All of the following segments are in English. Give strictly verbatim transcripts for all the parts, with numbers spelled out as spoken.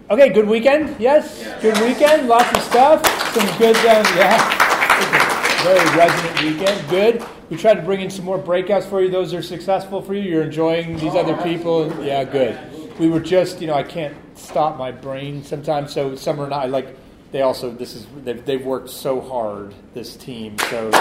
Okay, good weekend? Yes? Yeah. Good weekend? Lots of stuff? Some good, um, yeah. Very resonant weekend. Good. We tried to bring in some more breakouts for you. Those are successful for you. You're enjoying these oh, other people. Absolutely. Yeah, good. We were just, you know, I can't stop my brain sometimes. So Summer and I, like, they also, this is, they've, they've worked so hard, this team. So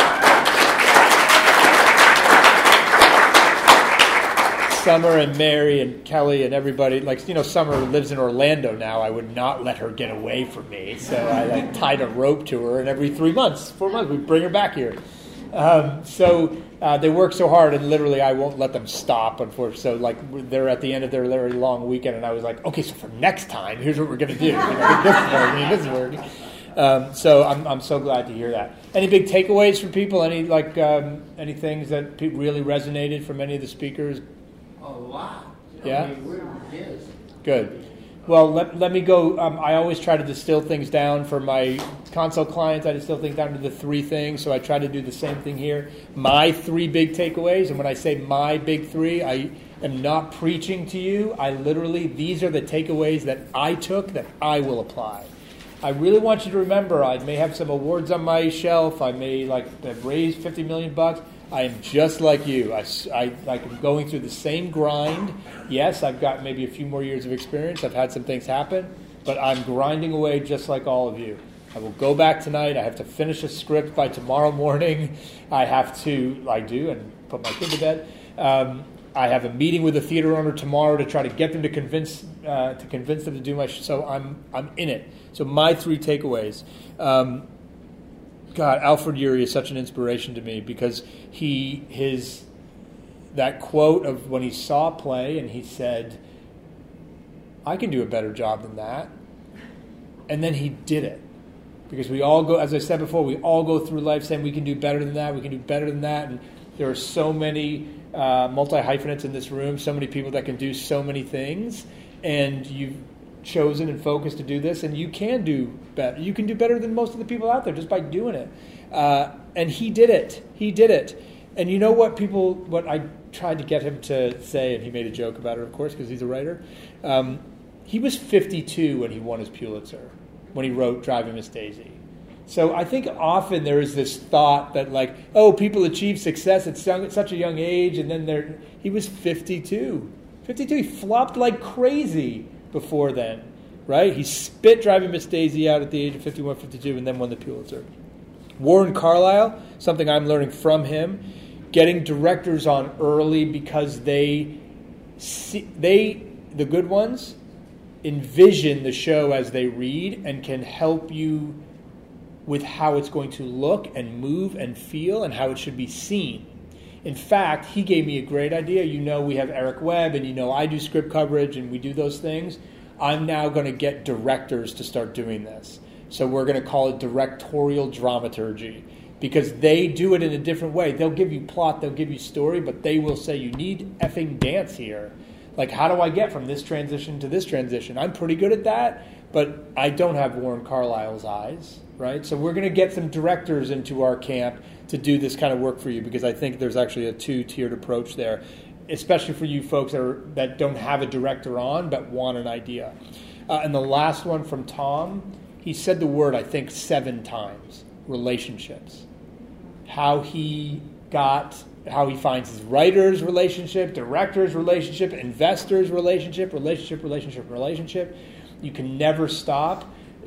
Summer and Mary and Kelly and everybody, like, you know, Summer lives in Orlando now. I would not let her get away from me. So I, like, tied a rope to her, and every three months, four months, we bring her back here. Um, so uh, they work so hard, and literally I won't let them stop, unfortunately. So, like, they're at the end of their very long weekend, and I was like, okay, so for next time, here's what we're going to do. You know, this is working, this is working. Um, so I'm I'm so glad to hear that. Any big takeaways from people? Any, like, um, any things that pe- really resonated from any of the speakers? A lot. Yeah? I mean, we're kids. Good. Well, let, let me go. Um, I always try to distill things down for my consult clients. I distill things down to the three things, so I try to do the same thing here. My three big takeaways, and when I say my big three, I am not preaching to you. I literally, these are the takeaways that I took that I will apply. I really want you to remember, I may have some awards on my shelf. I may, like, have raised fifty million bucks. I am just like you. I, I, like, I'm going through the same grind. Yes, I've got maybe a few more years of experience. I've had some things happen, but I'm grinding away just like all of you. I will go back tonight. I have to finish a script by tomorrow morning. I have to, I do, and put my kid to bed. Um, I have a meeting with a theater owner tomorrow to try to get them to convince uh, to convince them to do my show. So I'm I'm in it. So my three takeaways. Um, God, Alfred Urey is such an inspiration to me because he his that quote of when he saw a play and he said, I can do a better job than that. And then he did it. Because we all go, as I said before, we all go through life saying we can do better than that, we can do better than that. And there are so many uh, multi-hyphenates in this room, so many people that can do so many things. And you've chosen and focused to do this, and you can do better. You can do better than most of the people out there just by doing it. Uh, and he did it. He did it. And you know what people, what I tried to get him to say, and he made a joke about it, of course, because he's a writer. Um, he was fifty-two when he won his Pulitzer, when he wrote Driving Miss Daisy. So I think often there is this thought that, like, oh, people achieve success at such a young age, and then they're, he was fifty-two. fifty-two, he flopped like crazy before then, right? He spit Driving Miss Daisy out at the age of fifty-one, fifty-two, and then won the Pulitzer. Warren Carlyle, something I'm learning from him, getting directors on early because they, see, they, the good ones, envision the show as they read and can help you with how it's going to look and move and feel and how it should be seen. In fact, he gave me a great idea. You know, we have Eric Webb, and you know I do script coverage, and we do those things. I'm now going to get directors to start doing this. So we're going to call it directorial dramaturgy, because they do it in a different way. They'll give you plot, they'll give you story, but they will say, you need effing dance here. Like, how do I get from this transition to this transition? I'm pretty good at that, but I don't have Warren Carlyle's eyes, right? So we're going to get some directors into our camp to do this kind of work for you, because I think there's actually a two-tiered approach there, especially for you folks that, are, that don't have a director on but want an idea. Uh, and the last one from Tom, he said the word, I think, seven times, relationships. How he got, how he finds his writer's relationship, director's relationship, investor's relationship, relationship, relationship, relationship. You can never stop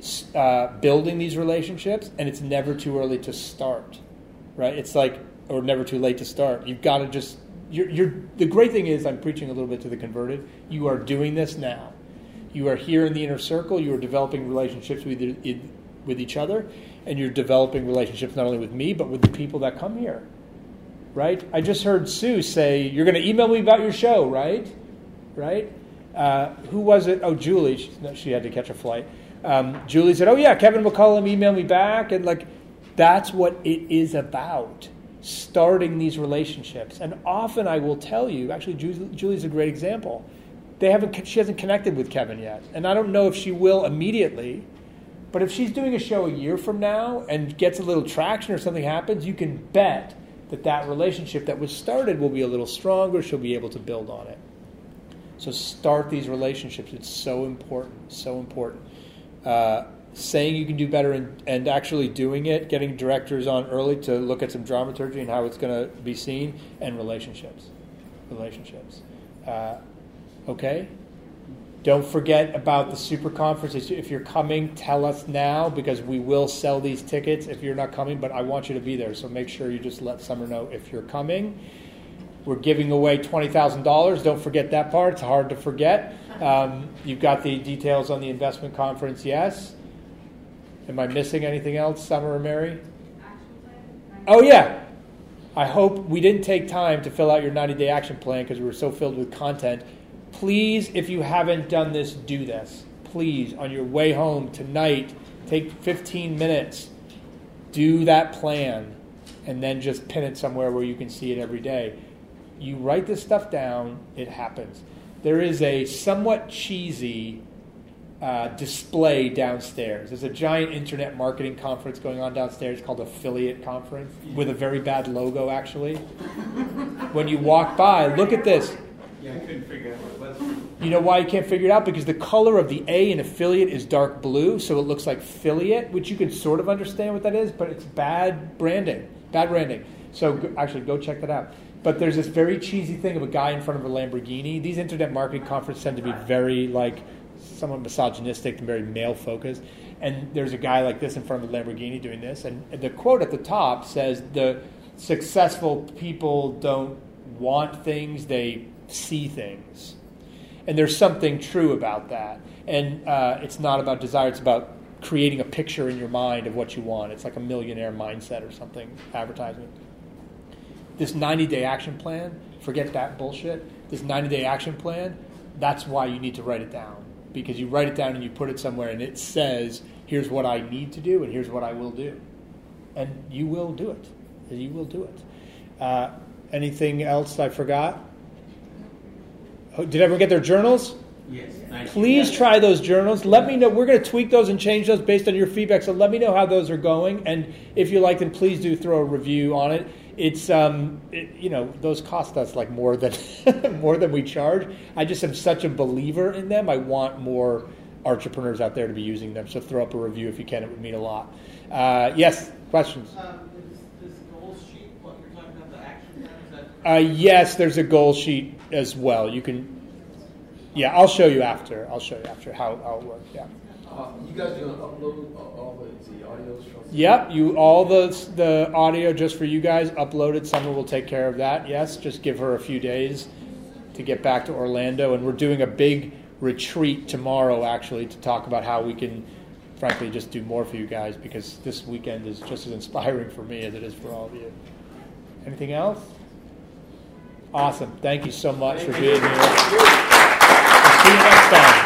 uh, building these relationships, and it's never too early to start. Right? It's like, or never too late to start. You've got to just, you're, you're, the great thing is, I'm preaching a little bit to the converted, you are doing this now. You are here in the inner circle, you are developing relationships with, with each other, and you're developing relationships not only with me, but with the people that come here. Right? I just heard Sue say, you're going to email me about your show, right? Right? Uh, who was it? Oh, Julie. She, no, she had to catch a flight. Um, Julie said, oh yeah, Kevin McCullum emailed me back, and like, that's what it is about, starting these relationships. And often I will tell you, actually Julie, Julie's a great example. They haven't, she hasn't connected with Kevin yet. And I don't know if she will immediately, but if she's doing a show a year from now and gets a little traction or something happens, you can bet that that relationship that was started will be a little stronger. She'll be able to build on it. So start these relationships. It's so important, so important. Uh, saying you can do better and, and actually doing it, getting directors on early to look at some dramaturgy and how it's going to be seen, and relationships. Relationships. Uh, okay? Don't forget about the super conference. If you're coming, tell us now, because we will sell these tickets if you're not coming, but I want you to be there. So make sure you just let Summer know if you're coming. We're giving away twenty thousand dollars. Don't forget that part. It's hard to forget. Um, you've got the details on the investment conference, yes? Am I missing anything else, Summer or Mary? Oh, yeah. I hope we didn't take time to fill out your ninety-day action plan because we were so filled with content. Please, if you haven't done this, do this. Please, on your way home tonight, take fifteen minutes, do that plan, and then just pin it somewhere where you can see it every day. You write this stuff down, it happens. There is a somewhat cheesy uh, display downstairs. There's a giant internet marketing conference going on downstairs called Affiliate Conference with a very bad logo, actually. When you walk by, look at this. Yeah, I couldn't figure out what it was. You know why you can't figure it out? Because the color of the A in affiliate is dark blue, so it looks like affiliate, which you can sort of understand what that is, but it's bad branding. Bad branding. So go, actually, go check that out. But there's this very cheesy thing of a guy in front of a Lamborghini. These internet marketing conferences tend to be very, like, somewhat misogynistic and very male-focused. And there's a guy like this in front of a Lamborghini doing this. And the quote at the top says, the successful people don't want things, they see things. And there's something true about that. And uh, it's not about desire, it's about creating a picture in your mind of what you want. It's like a millionaire mindset or something, advertisement. This ninety-day action plan, forget that bullshit. This ninety-day action plan, that's why you need to write it down. Because you write it down and you put it somewhere and it says, here's what I need to do and here's what I will do. And you will do it. You will do it. Uh, anything else I forgot? Did everyone get their journals? Yes. Please try those journals. Let me know. We're going to tweak those and change those based on your feedback. So let me know how those are going. And if you like them, please do throw a review on it. It's um, it, you know, those cost us like more than more than we charge. I just am such a believer in them. I want more entrepreneurs out there to be using them. So throw up a review if you can. It would mean a lot. Uh, yes, questions. Um, is this goal sheet what you're talking about, the action plan? Is that Uh, yes, there's a goal sheet as well. You can. Yeah, I'll show you after. I'll show you after how, how it works. Yeah. Uh, you guys are going to upload uh, all the, the audios from? Yep. You all the the audio just for you guys uploaded. Someone will take care of that. Yes. Just give her a few days to get back to Orlando, and we're doing a big retreat tomorrow actually to talk about how we can, frankly, just do more for you guys because this weekend is just as inspiring for me as it is for all of you. Anything else? Awesome. Thank you so much for being here. See you next time.